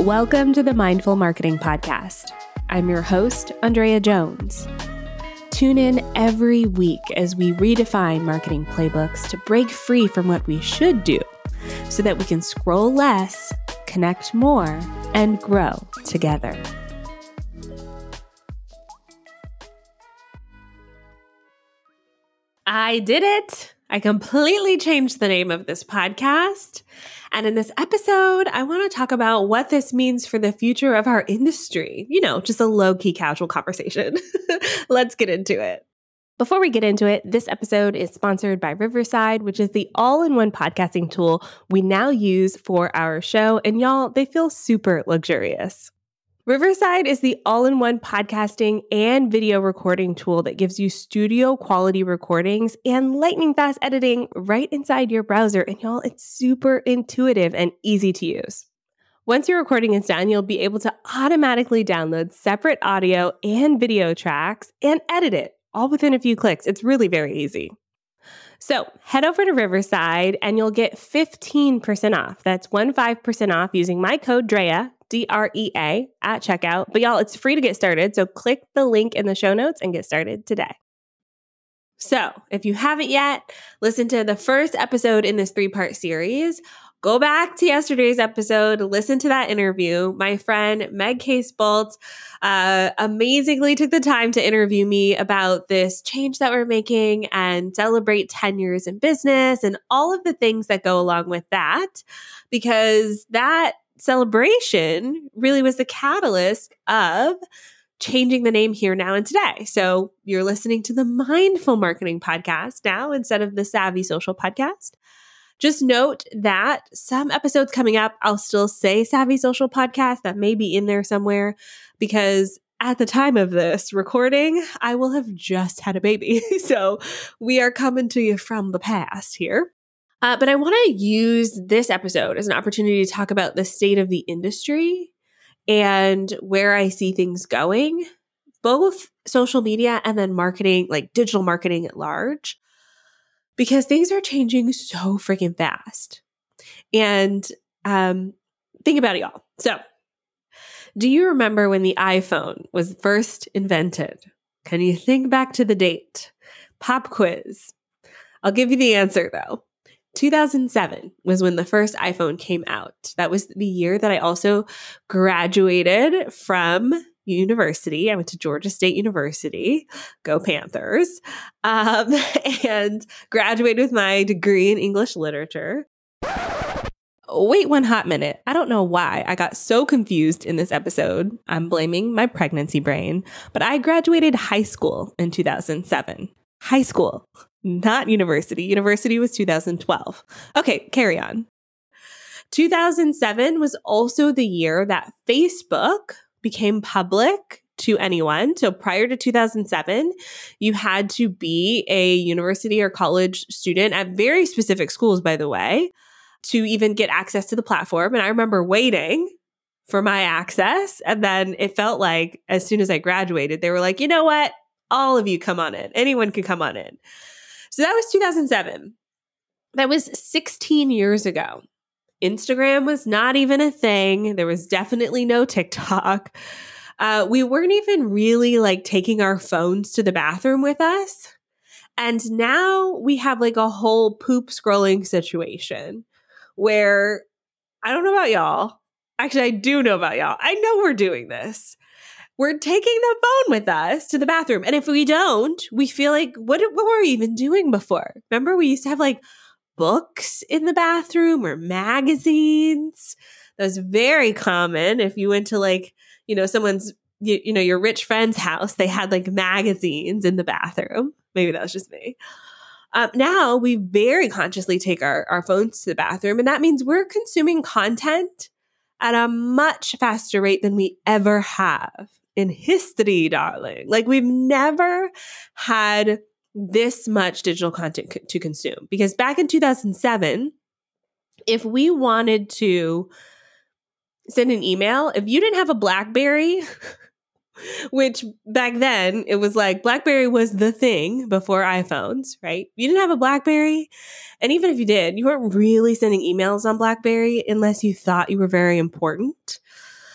Welcome to the Mindful Marketing Podcast. I'm your host, Andrea Jones. Tune in every week as we redefine marketing playbooks to break free from what we should do so that we can scroll less, connect more, and grow together. I did it! I completely changed the name of this podcast. And in this episode, I want to talk about what this means for the future of our industry. Just a low-key casual conversation. Let's get into it. Before we get into it, this episode is sponsored by Riverside, which is the all-in-one podcasting tool we now use for our show. And y'all, they feel super luxurious. Riverside is the all-in-one podcasting and video recording tool that gives you studio quality recordings and lightning fast editing right inside your browser. And y'all, it's super intuitive and easy to use. Once your recording is done, you'll be able to automatically download separate audio and video tracks and edit it all within a few clicks. It's really very easy. So head over to Riverside and you'll get 15% off. That's 15% off using my code DREA, DREA, at checkout. But y'all, it's free to get started. So click the link in the show notes and get started today. So if you haven't yet, listen to the first episode in this 3-part series. Go back to yesterday's episode, listen to that interview. My friend Meg Case-Bolt amazingly took the time to interview me about this change that we're making and celebrate 10 years in business and all of the things that go along with that, because that celebration really was the catalyst of changing the name Here, Now, and Today. So you're listening to the Mindful Marketing Podcast now instead of the Savvy Social Podcast. Just note that some episodes coming up, I'll still say Savvy Social Podcast. That may be in there somewhere, because at the time of this recording, I will have just had a baby. So we are coming to you from the past here. But I want to use this episode as an opportunity to talk about the state of the industry and where I see things going, both social media and then marketing, like digital marketing at large. Because things are changing so freaking fast. And think about it, y'all. So, do you remember when the iPhone was first invented? Can you think back to the date? Pop quiz. I'll give you the answer, though. 2007 was when the first iPhone came out. That was the year that I also graduated from university. I went to Georgia State University, go Panthers, and graduated with my degree in English literature. Wait one hot minute. I don't know why I got so confused in this episode. I'm blaming my pregnancy brain, but I graduated high school in 2007. High school, not university. University was 2012. Okay, carry on. 2007 was also the year that Facebook became public to anyone. So prior to 2007, you had to be a university or college student at very specific schools, by the way, to even get access to the platform. And I remember waiting for my access. And then it felt like as soon as I graduated, they were like, you know what? All of you come on in. Anyone can come on in. So that was 2007. That was 16 years ago. Instagram was not even a thing. There was definitely no TikTok. We weren't even really like taking our phones to the bathroom with us. And now we have like a whole poop scrolling situation where I don't know about y'all. Actually, I do know about y'all. I know we're doing this. We're taking the phone with us to the bathroom. And if we don't, we feel like, what were we even doing before? Remember, we used to have like books in the bathroom or magazines. That was very common. If you went to like, someone's, your rich friend's house, they had like magazines in the bathroom. Maybe that was just me. Now we very consciously take our phones to the bathroom. And that means we're consuming content at a much faster rate than we ever have in history, darling. Like we've never had this much digital content to consume. Because back in 2007, if we wanted to send an email, if you didn't have a BlackBerry, which back then it was like BlackBerry was the thing before iPhones, right? You didn't have a BlackBerry. And even if you did, you weren't really sending emails on BlackBerry unless you thought you were very important.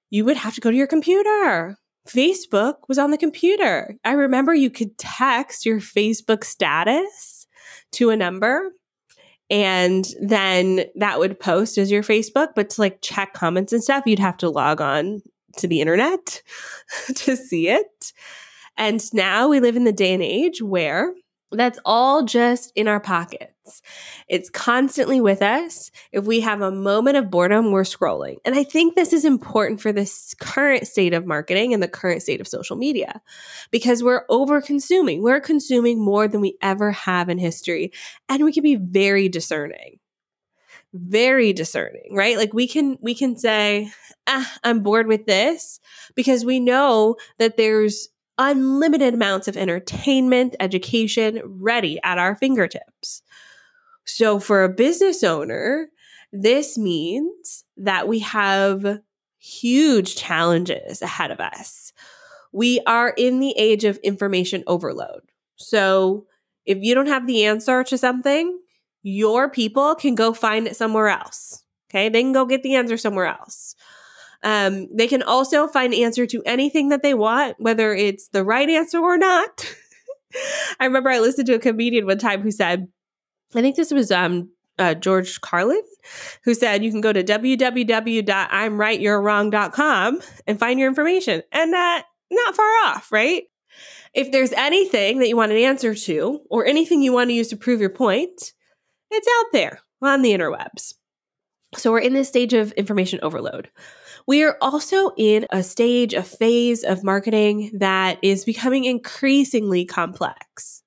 you would have to go to your computer. Facebook was on the computer. I remember you could text your Facebook status to a number, and then that would post as your Facebook. But to like check comments and stuff, you'd have to log on to the internet to see it. And now we live in the day and age where that's all just in our pockets. It's constantly with us. If we have a moment of boredom, we're scrolling. And I think this is important for this current state of marketing and the current state of social media, because we're over consuming. We're consuming more than we ever have in history. And we can be very discerning, right? Like we can say, I'm bored with this, because we know that there's unlimited amounts of entertainment, education ready at our fingertips. So for a business owner, this means that we have huge challenges ahead of us. We are in the age of information overload. So if you don't have the answer to something, your people can go find it somewhere else. Okay, they can go get the answer somewhere else. They can also find the answer to anything that they want, whether it's the right answer or not. I remember I listened to a comedian one time who said, I think this was George Carlin, who said you can go to www.imrightyou'rewrong.com and find your information. And not far off, right? If there's anything that you want an answer to or anything you want to use to prove your point, it's out there on the interwebs. So we're in this stage of information overload. We are also in a phase of marketing that is becoming increasingly complex.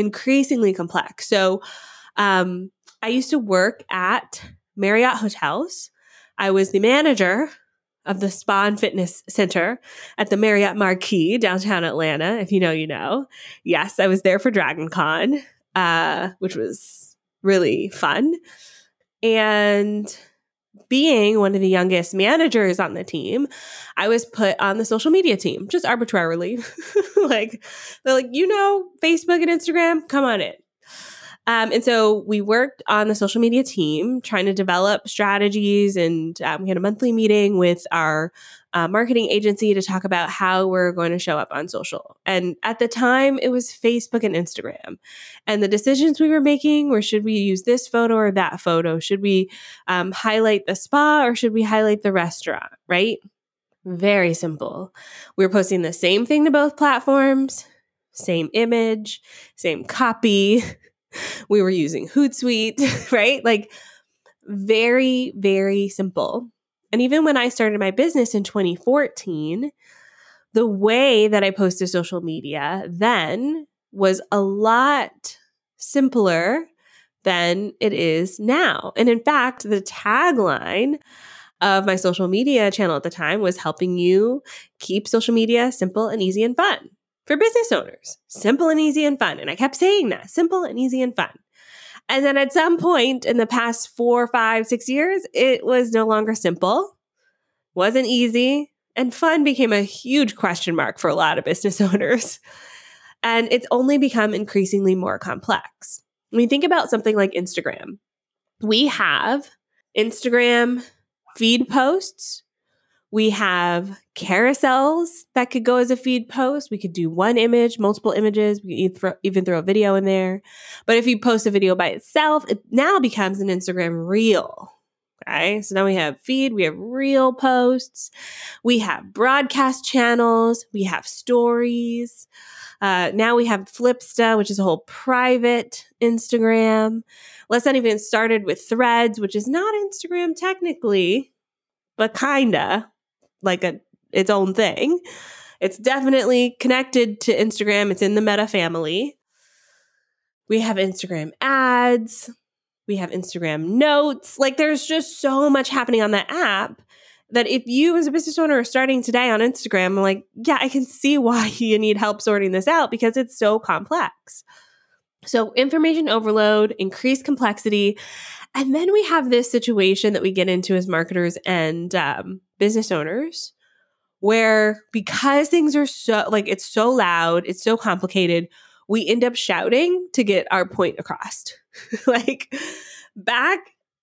So I used to work at Marriott Hotels. I was the manager of the Spa and Fitness Center at the Marriott Marquis, downtown Atlanta. If you know, you know. Yes, I was there for DragonCon, which was really fun. And being one of the youngest managers on the team, I was put on the social media team, just arbitrarily. They're like, Facebook and Instagram, come on in. And so we worked on the social media team, trying to develop strategies, and we had a monthly meeting with our marketing agency to talk about how we're going to show up on social. And at the time, it was Facebook and Instagram. And the decisions we were making were, should we use this photo or that photo? Should we highlight the spa or should we highlight the restaurant, right? Very simple. We were posting the same thing to both platforms, same image, same copy. We were using Hootsuite, right? Like very, very simple. And even when I started my business in 2014, the way that I posted social media then was a lot simpler than it is now. And in fact, the tagline of my social media channel at the time was helping you keep social media simple and easy and fun. For business owners, simple and easy and fun. And I kept saying that, simple and easy and fun. And then at some point in the past 4, 5, 6 years, it was no longer simple, wasn't easy, and fun became a huge question mark for a lot of business owners. And it's only become increasingly more complex. When you think about something like Instagram, we have Instagram feed posts. We have carousels that could go as a feed post. We could do one image, multiple images. We could even throw a video in there. But if you post a video by itself, it now becomes an Instagram reel. Okay, so now we have feed, we have reel posts, we have broadcast channels, we have stories. Now we have Flipsta, which is a whole private Instagram. Let's not even started with Threads, which is not Instagram technically, but kinda like its own thing. It's definitely connected to Instagram. It's in the Meta family. We have Instagram ads. We have Instagram notes. Like there's just so much happening on that app that if you as a business owner are starting today on Instagram, I'm like, yeah, I can see why you need help sorting this out because it's so complex. So information overload, increased complexity. And then we have this situation that we get into as marketers and business owners where because things are so like it's so loud, it's so complicated, we end up shouting to get our point across. Like back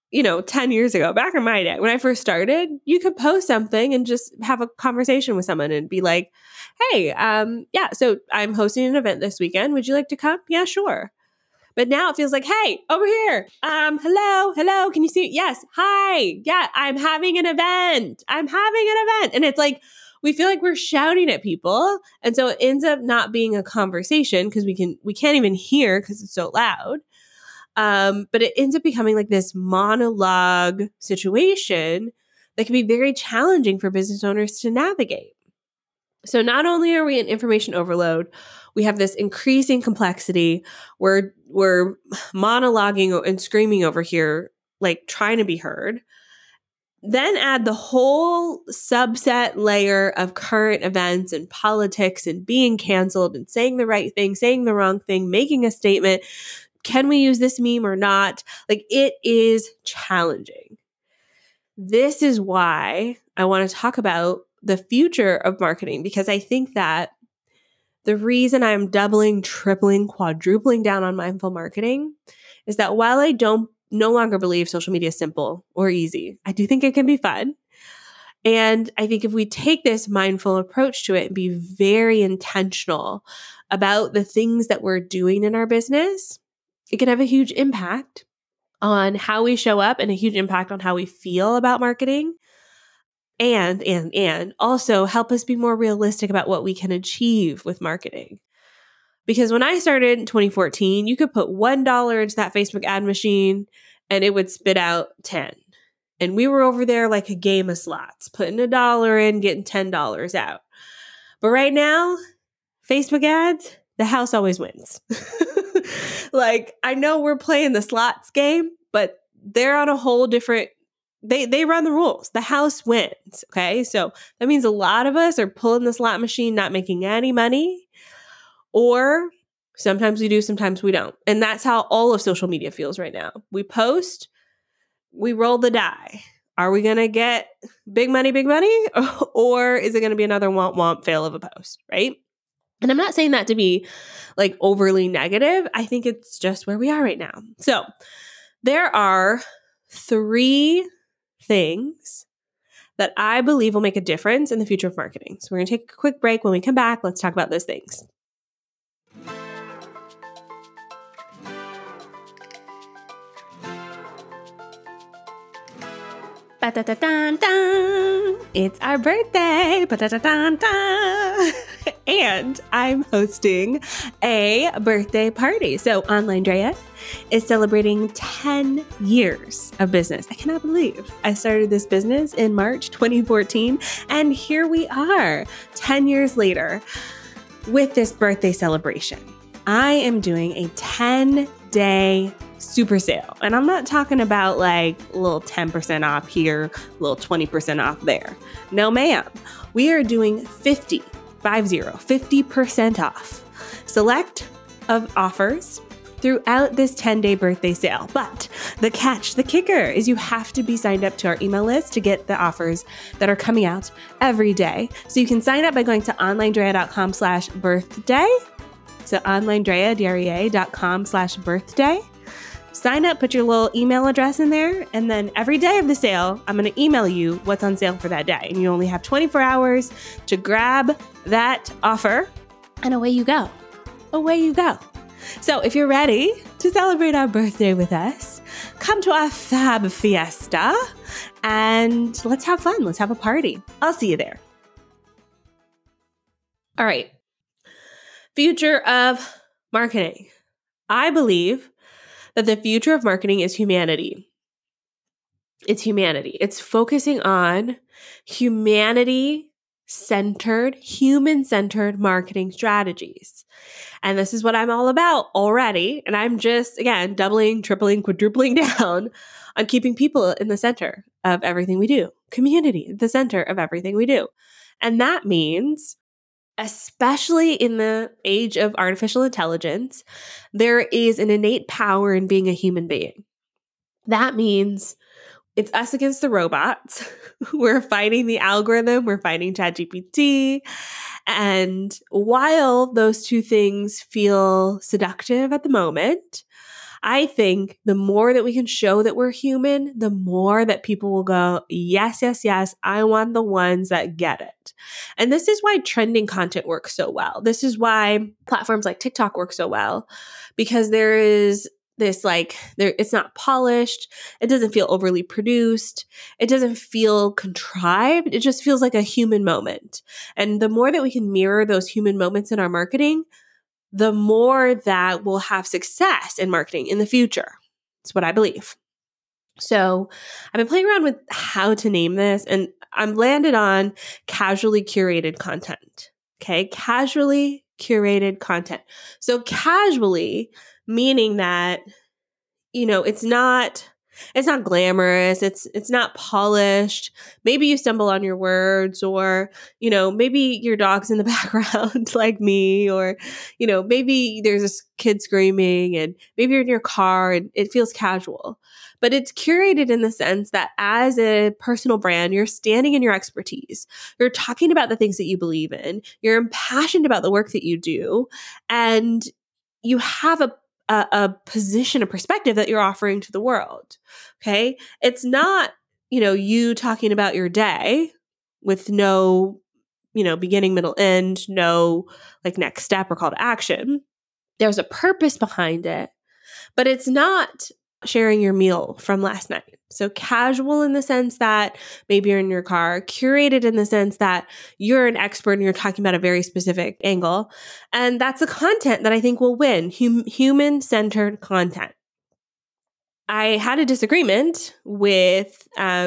10 years ago, back in my day, when I first started, you could post something and just have a conversation with someone and be like, hey, yeah, so I'm hosting an event this weekend. Would you like to come? Yeah, sure. But now it feels like, hey, over here. Hello. Can you see? Yes. Hi. Yeah, I'm having an event. And it's like, we feel like we're shouting at people. And so it ends up not being a conversation because we can't even hear because it's so loud. But it ends up becoming like this monologue situation that can be very challenging for business owners to navigate. So not only are we in information overload, we have this increasing complexity. We're monologuing and screaming over here, like trying to be heard. Then add the whole subset layer of current events and politics and being canceled and saying the right thing, saying the wrong thing, making a statement. Can we use this meme or not? Like, it is challenging. This is why I want to talk about the future of marketing, because I think that the reason I'm doubling, tripling, quadrupling down on mindful marketing is that while I no longer believe social media is simple or easy, I do think it can be fun. And I think if we take this mindful approach to it and be very intentional about the things that we're doing in our business, it can have a huge impact on how we show up and a huge impact on how we feel about marketing. And also help us be more realistic about what we can achieve with marketing. Because when I started in 2014, you could put $1 into that Facebook ad machine and it would spit out 10. And we were over there like a game of slots, putting $1 in, getting $10 out. But right now, Facebook ads, the house always wins. Like, I know we're playing the slots game, but they're on a whole different, they run the rules. The house wins, okay? So that means a lot of us are pulling the slot machine, not making any money, or sometimes we do, sometimes we don't. And that's how all of social media feels right now. We post, we roll the die. Are we going to get big money, or is it going to be another womp fail of a post, right? And I'm not saying that to be like overly negative. I think it's just where we are right now. So there are 3 things that I believe will make a difference in the future of marketing. So we're going to take a quick break. When we come back, let's talk about those things. It's our birthday. And I'm hosting a birthday party. So Online Drea is celebrating 10 years of business. I cannot believe I started this business in March 2014. And here we are 10 years later with this birthday celebration. I am doing a 10-day super sale. And I'm not talking about like a little 10% off here, a little 20% off there. No, ma'am. We are doing 50% off select of offers throughout this 10-day birthday sale. But the catch, the kicker, is you have to be signed up to our email list to get the offers that are coming out every day. So you can sign up by going to onlinedrea.com/birthday. So onlinedrea.com/birthday. Sign up, put your little email address in there, and then every day of the sale, I'm going to email you what's on sale for that day. And you only have 24 hours to grab that offer, and away you go. Away you go. So if you're ready to celebrate our birthday with us, come to our Fab Fiesta, and let's have fun. Let's have a party. I'll see you there. All right. Future of marketing. I believe that the future of marketing is humanity. It's humanity. It's focusing on human-centered marketing strategies. And this is what I'm all about already. And I'm just, again, doubling, tripling, quadrupling down on keeping people in the center of everything we do. Community at the center of everything we do. And that means, especially in the age of artificial intelligence, there is an innate power in being a human being. That means it's us against the robots. We're fighting the algorithm. We're fighting ChatGPT. And while those two things feel seductive at the moment, I think the more that we can show that we're human, the more that people will go, yes, yes, yes, I want the ones that get it. And this is why trending content works so well. This is why platforms like TikTok work so well, because there is this it's not polished. It doesn't feel overly produced. It doesn't feel contrived. It just feels like a human moment. And the more that we can mirror those human moments in our marketing, the more that we'll have success in marketing in the future. That's what I believe. So I've been playing around with how to name this, and I'm landed on casually curated content. Okay, casually curated content. So casually meaning that, it's not glamorous, it's not polished. Maybe you stumble on your words, or maybe your dog's in the background like me, or maybe there's this kid screaming, and maybe you're in your car and it feels casual. But it's curated in the sense that as a personal brand, you're standing in your expertise. You're talking about the things that you believe in. You're impassioned about the work that you do, and you have a position, a perspective that you're offering to the world. Okay. It's not, you talking about your day with no, beginning, middle, end, no next step or call to action. There's a purpose behind it, but it's not sharing your meal from last night. So casual in the sense that maybe you're in your car, curated in the sense that you're an expert and you're talking about a very specific angle. And that's the content that I think will win, human-centered content. I had a disagreement with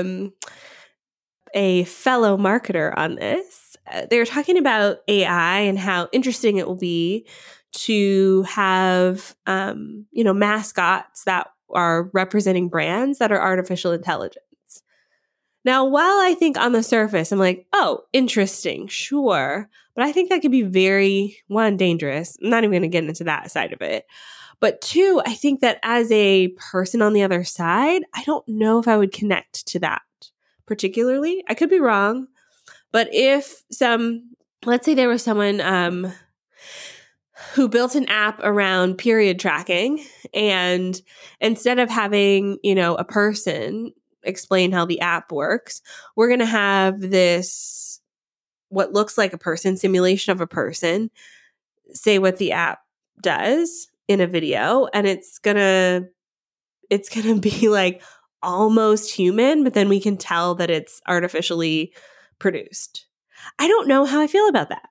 a fellow marketer on this. They were talking about AI and how interesting it will be to have, mascots that are representing brands that are artificial intelligence. Now, while I think on the surface, I'm like, oh, interesting, sure. But I think that could be very, one, dangerous. I'm not even going to get into that side of it. But two, I think that as a person on the other side, I don't know if I would connect to that particularly. I could be wrong. But if let's say there was someone who built an app around period tracking, and instead of having, a person explain how the app works, we're going to have this, what looks like a person, simulation of a person, say what the app does in a video, and it's going to be almost human, but then we can tell that it's artificially produced. I don't know how I feel about that.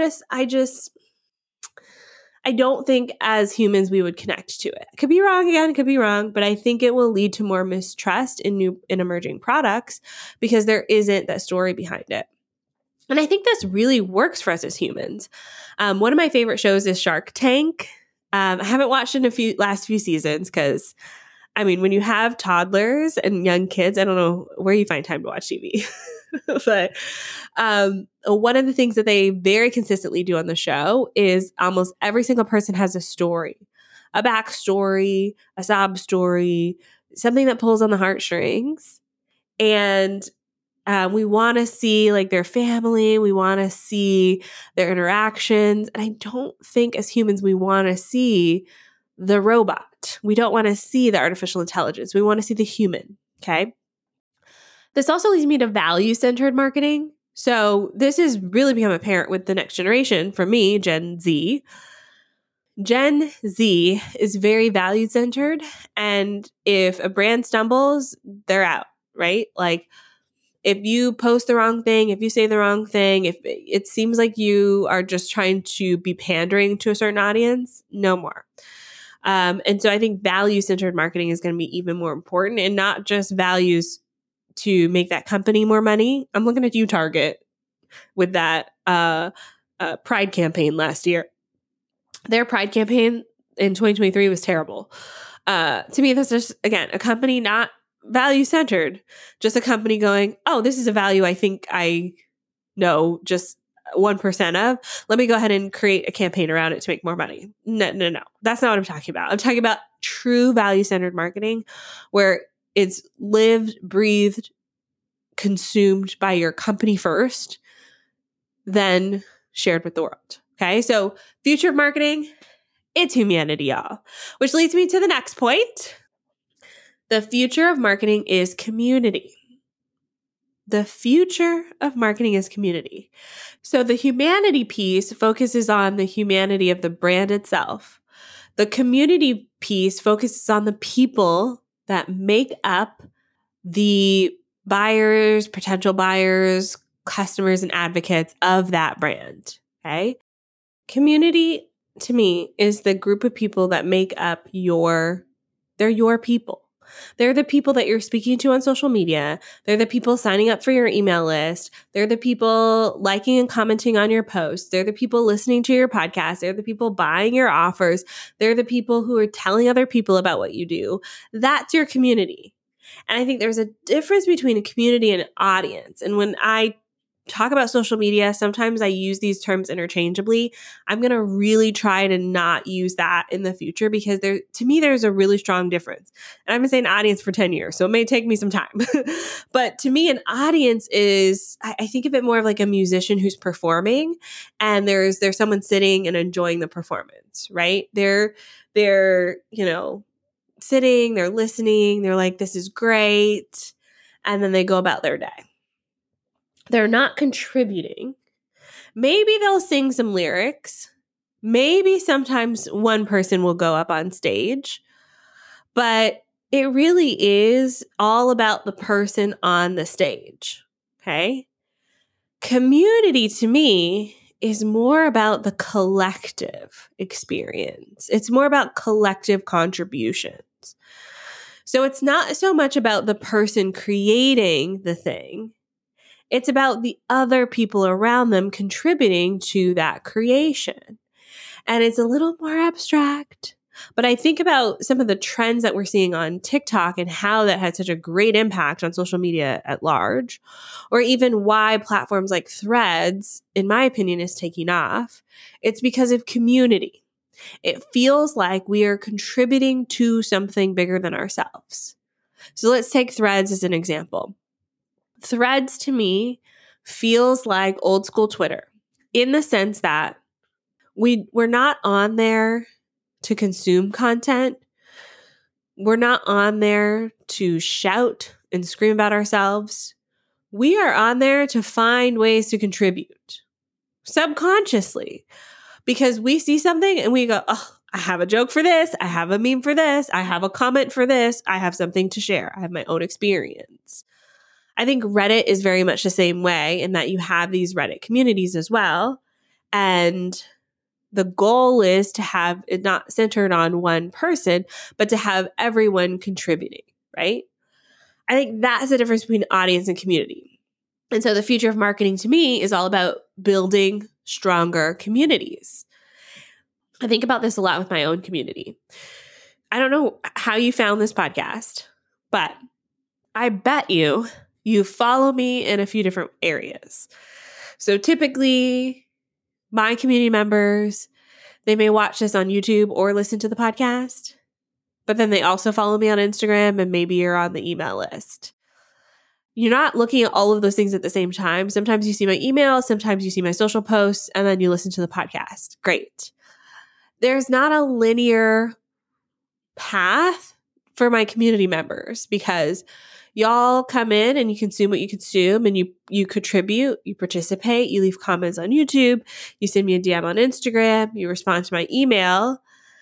I don't think as humans we would connect to it. Could be wrong again, could be wrong, but I think it will lead to more mistrust in emerging products because there isn't that story behind it. And I think this really works for us as humans. One of my favorite shows is Shark Tank. I haven't watched in last few seasons because, when you have toddlers and young kids, I don't know where you find time to watch TV. But one of the things that they very consistently do on the show is almost every single person has a story, a backstory, a sob story, something that pulls on the heartstrings. And we want to see their family. We want to see their interactions. And I don't think as humans we want to see the robot. We don't want to see the artificial intelligence. We want to see the human. Okay. This also leads me to value-centered marketing. So this has really become apparent with the next generation, for me, Gen Z. Gen Z is very value-centered. And if a brand stumbles, they're out, right? If you post the wrong thing, if you say the wrong thing, if it seems like you are just trying to be pandering to a certain audience, no more. And so I think value-centered marketing is going to be even more important, and not just values to make that company more money. I'm looking at you, Target, with that Pride campaign last year. Their Pride campaign in 2023 was terrible. To me, that's just, again, a company not value-centered, just a company going, oh, this is a value I think I know just 1% of. Let me go ahead and create a campaign around it to make more money. No. That's not what I'm talking about. I'm talking about true value-centered marketing where it's lived, breathed, consumed by your company first, then shared with the world. Okay. So future of marketing, It's humanity, y'all. Which leads me to the next point. The future of marketing is community. The future of marketing is community. So the humanity piece focuses on the humanity of the brand itself. The community piece focuses on the people that make up the buyers, potential buyers, customers, and advocates of that brand. Okay. Community to me is the group of people that make up they're your people. They're the people that you're speaking to on social media. They're the people signing up for your email list. They're the people liking and commenting on your posts. They're the people listening to your podcast. They're the people buying your offers. They're the people who are telling other people about what you do. That's your community. And I think there's a difference between a community and an audience. And when I talk about social media, sometimes I use these terms interchangeably. I'm going to really try to not use that in the future because to me, there's a really strong difference. And I've been saying audience for 10 years, so it may take me some time. But to me, an audience is, I think of it more of like a musician who's performing and there's someone sitting and enjoying the performance, right? They're sitting, they're listening, they're like, this is great. And then they go about their day. They're not contributing. Maybe they'll sing some lyrics. Maybe sometimes one person will go up on stage. But it really is all about the person on the stage. Okay? Community to me is more about the collective experience. It's more about collective contributions. So it's not so much about the person creating the thing. It's about the other people around them contributing to that creation. And it's a little more abstract. But I think about some of the trends that we're seeing on TikTok and how that had such a great impact on social media at large, or even why platforms like Threads, in my opinion, is taking off. It's because of community. It feels like we are contributing to something bigger than ourselves. So let's take Threads as an example. Threads to me feels like old school Twitter in the sense that we're not on there to consume content. We're not on there to shout and scream about ourselves. We are on there to find ways to contribute subconsciously because we see something and we go, oh, I have a joke for this. I have a meme for this. I have a comment for this. I have something to share. I have my own experience. I think Reddit is very much the same way in that you have these Reddit communities as well. And the goal is to have it not centered on one person, but to have everyone contributing, right? I think that's the difference between audience and community. And so the future of marketing to me is all about building stronger communities. I think about this a lot with my own community. I don't know how you found this podcast, but I bet you follow me in a few different areas. So typically, my community members, they may watch this on YouTube or listen to the podcast, but then they also follow me on Instagram and maybe you're on the email list. You're not looking at all of those things at the same time. Sometimes you see my email, sometimes you see my social posts, and then you listen to the podcast. Great. There's not a linear path for my community members because y'all come in and you consume what you consume and you contribute, you participate, you leave comments on YouTube, you send me a DM on Instagram, you respond to my email.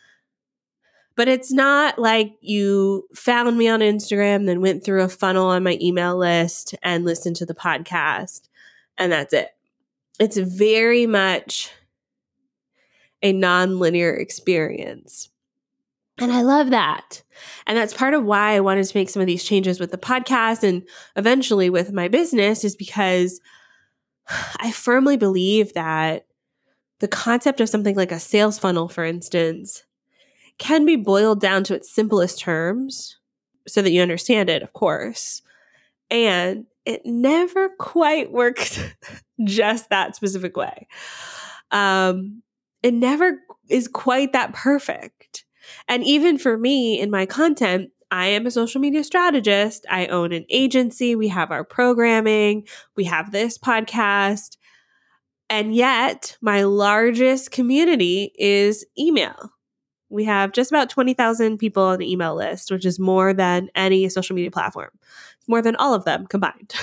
But it's not like you found me on Instagram, then went through a funnel on my email list and listened to the podcast, and that's it. It's very much a nonlinear experience. And I love that. And that's part of why I wanted to make some of these changes with the podcast and eventually with my business is because I firmly believe that the concept of something like a sales funnel, for instance, can be boiled down to its simplest terms so that you understand it, of course. And it never quite works just that specific way. It never is quite that perfect. And even for me in my content, I am a social media strategist. I own an agency. We have our programming. We have this podcast. And yet my largest community is email. We have just about 20,000 people on the email list, which is more than any social media platform. It's more than all of them combined,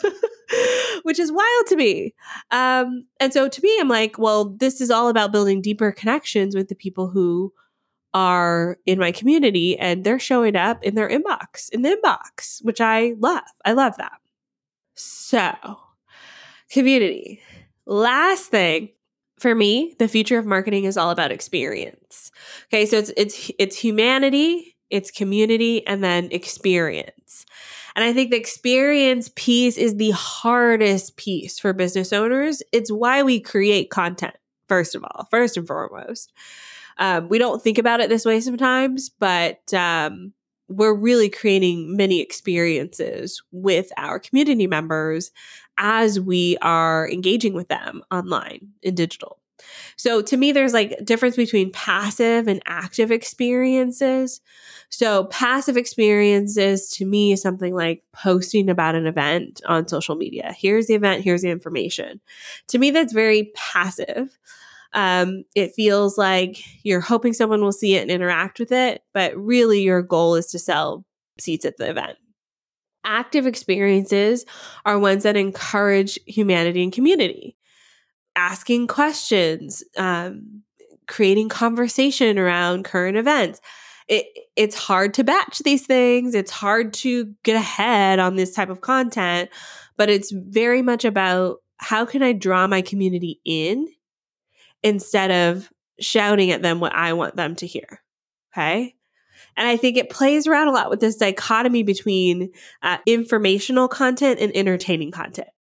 which is wild to me. And so to me, I'm like, well, this is all about building deeper connections with the people who are in my community, and they're showing up in their inbox, which I love. I love that. So, community. Last thing for me, the future of marketing is all about experience. Okay, so it's humanity, it's community, and then experience. And I think the experience piece is the hardest piece for business owners. It's why we create content, first and foremost. We don't think about it this way sometimes, but we're really creating many experiences with our community members as we are engaging with them online in digital. So to me, there's like a difference between passive and active experiences. So passive experiences to me is something like posting about an event on social media. Here's the event, here's the information. To me, that's very passive. It feels like you're hoping someone will see it and interact with it, but really your goal is to sell seats at the event. Active experiences are ones that encourage humanity and community, asking questions, creating conversation around current events. It's hard to batch these things. It's hard to get ahead on this type of content, but it's very much about how can I draw my community in instead of shouting at them what I want them to hear. Okay. And I think it plays around a lot with this dichotomy between informational content and entertaining content.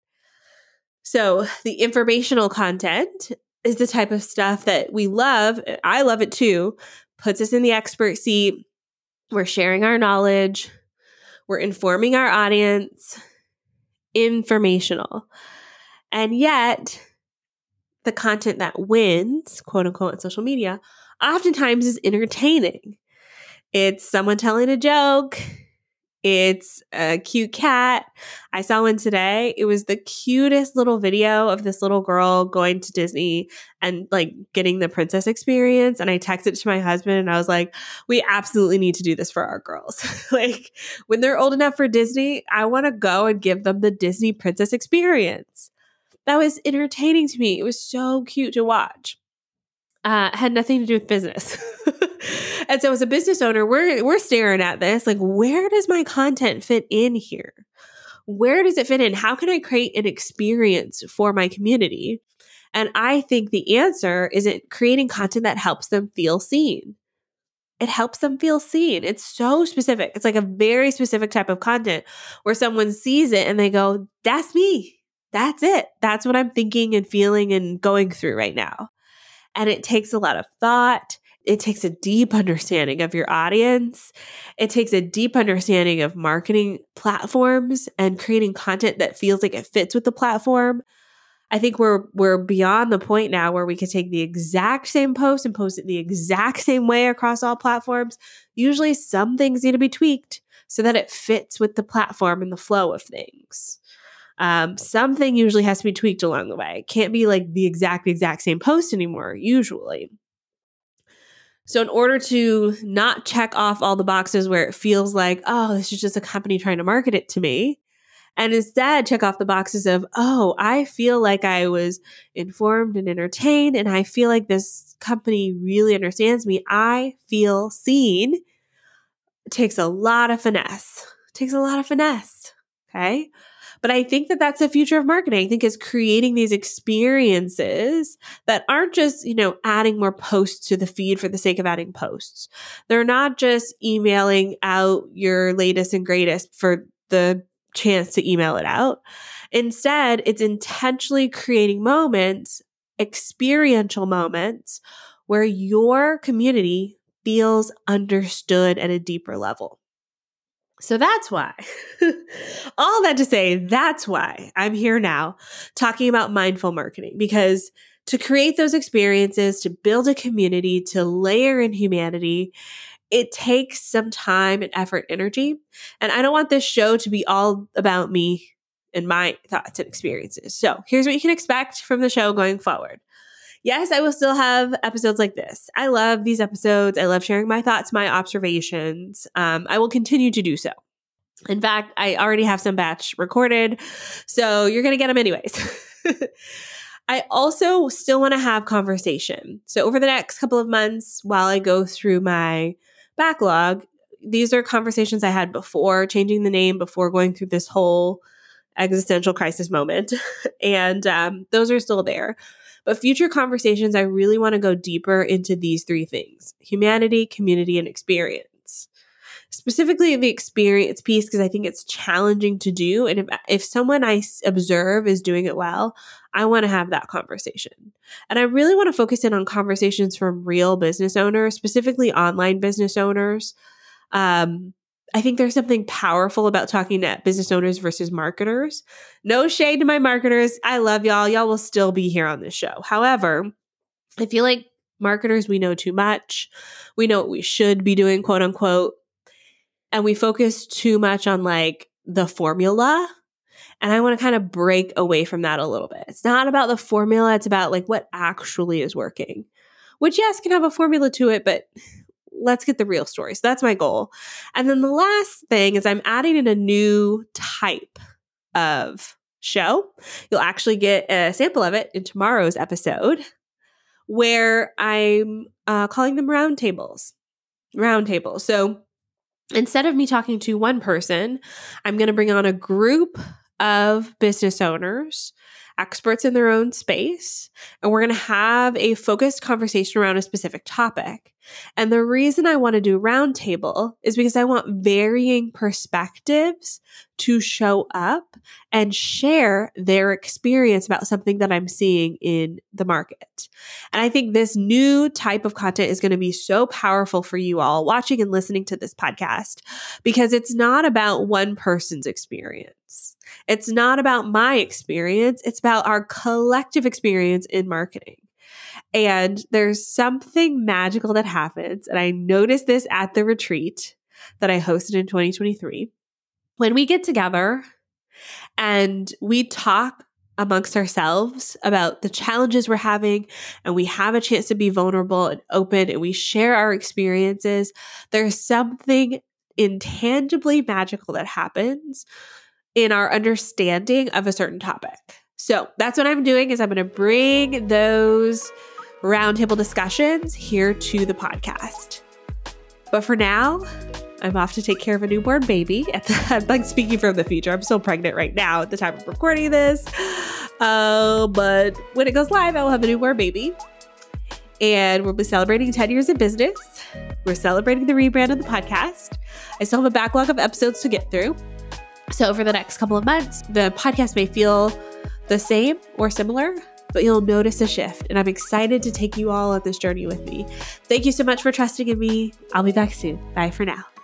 So the informational content is the type of stuff that we love. I love it too. Puts us in the expert seat. We're sharing our knowledge. We're informing our audience. Informational. And yet, the content that wins, quote unquote, on social media, oftentimes is entertaining. It's someone telling a joke. It's a cute cat. I saw one today. It was the cutest little video of this little girl going to Disney and like getting the princess experience. And I texted it to my husband and I was like, we absolutely need to do this for our girls. Like when they're old enough for Disney, I want to go and give them the Disney princess experience. That was entertaining to me. It was so cute to watch. Had nothing to do with business. And so as a business owner, we're staring at this, like, where does my content fit in here? Where does it fit in? How can I create an experience for my community? And I think the answer is creating content that helps them feel seen. It helps them feel seen. It's so specific. It's like a very specific type of content where someone sees it and they go, that's me. That's it. That's what I'm thinking and feeling and going through right now. And it takes a lot of thought. It takes a deep understanding of your audience. It takes a deep understanding of marketing platforms and creating content that feels like it fits with the platform. I think we're beyond the point now where we could take the exact same post and post it the exact same way across all platforms. Usually some things need to be tweaked so that it fits with the platform and the flow of things. Something usually has to be tweaked along the way. It can't be like the exact same post anymore, usually. So in order to not check off all the boxes where it feels like, oh, this is just a company trying to market it to me, and instead check off the boxes of, oh, I feel like I was informed and entertained, and I feel like this company really understands me. I feel seen. It takes a lot of finesse. Okay? But I think that that's the future of marketing. I think it's creating these experiences that aren't just, adding more posts to the feed for the sake of adding posts. They're not just emailing out your latest and greatest for the chance to email it out. Instead, it's intentionally creating moments, experiential moments, where your community feels understood at a deeper level. So that's why, all that to say, that's why I'm here now talking about mindful marketing, because to create those experiences, to build a community, to layer in humanity, it takes some time and effort, energy. And I don't want this show to be all about me and my thoughts and experiences. So here's what you can expect from the show going forward. Yes, I will still have episodes like this. I love these episodes. I love sharing my thoughts, my observations. I will continue to do so. In fact, I already have some batch recorded, so you're going to get them anyways. I also still want to have conversation. So over the next couple of months, while I go through my backlog, these are conversations I had before changing the name, before going through this whole existential crisis moment. And those are still there. But future conversations, I really want to go deeper into these three things: humanity, community, and experience. Specifically the experience piece, because I think it's challenging to do. And if someone I observe is doing it well, I want to have that conversation. And I really want to focus in on conversations from real business owners, specifically online business owners. I think there's something powerful about talking to business owners versus marketers. No shade to my marketers. I love y'all. Y'all will still be here on this show. However, I feel like marketers, we know too much. We know what we should be doing, quote unquote. And we focus too much on like the formula. And I want to kind of break away from that a little bit. It's not about the formula. It's about like what actually is working, which yes, can have a formula to it, but let's get the real story. So that's my goal. And then the last thing is I'm adding in a new type of show. You'll actually get a sample of it in tomorrow's episode, where I'm calling them roundtables. Roundtables. So instead of me talking to one person, I'm going to bring on a group of business owners, experts in their own space, and we're going to have a focused conversation around a specific topic. And the reason I want to do a roundtable is because I want varying perspectives to show up and share their experience about something that I'm seeing in the market. And I think this new type of content is going to be so powerful for you all watching and listening to this podcast, because it's not about one person's experience. It's not about my experience. It's about our collective experience in marketing. And there's something magical that happens. And I noticed this at the retreat that I hosted in 2023. When we get together and we talk amongst ourselves about the challenges we're having, and we have a chance to be vulnerable and open, and we share our experiences, there's something intangibly magical that happens in our understanding of a certain topic. So that's what I'm doing, is I'm going to bring those roundtable discussions here to the podcast. But for now, I'm off to take care of a newborn baby. I'm like speaking from the future. I'm still pregnant right now at the time of recording this. But when it goes live, I will have a newborn baby. And we'll be celebrating 10 years of business. We're celebrating the rebrand of the podcast. I still have a backlog of episodes to get through. So over the next couple of months, the podcast may feel the same or similar, but you'll notice a shift. And I'm excited to take you all on this journey with me. Thank you so much for trusting in me. I'll be back soon. Bye for now.